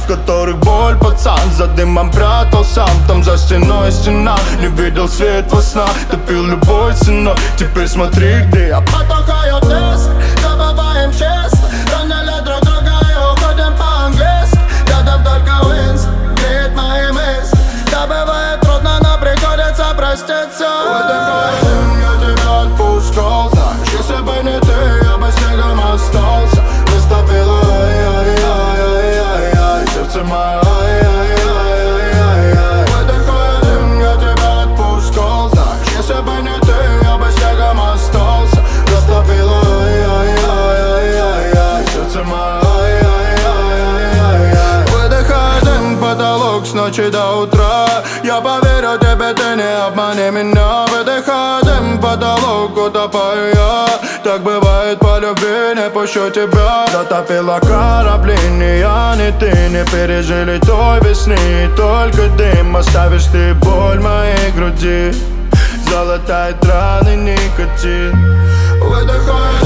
в которых боль, пацан. За дымом прятал сам, там за стеной стена. Не видел свет во снах, топил любой ценой. Теперь смотри, где я потухаю диск. Забываем честно, роняли друг друга и уходим по-английски. Рядом только Уинс, греет мои мысли. Да, бывает трудно, но приходится проститься. Выдыхаем, я тебя отпускал. Знаешь, если бы не ты, я бы снегом остался. Растопила, ай-яй-яй-яй-яй, сердце мое, ай-яй-яй-яй-яй. Выдыхаем, я тебя отпускал. Знаешь, если бы не ты, я бы снегом остался. Растопила, ай-яй-яй-яй-яй, сердце мое, ай-яй-яй-яй-яй. Выдыхаем, потолок с ночи до утра. Я поверю тебе, ты не обмани меня. Выдыхаем, потолок утопаю я. Так бывает по любви, не пущу тебя. Затопила корабли, ни я, ни ты не пережили той весны. Только дым, оставишь ты боль в моей груди. Золотает раны никотин. Выдыхаем.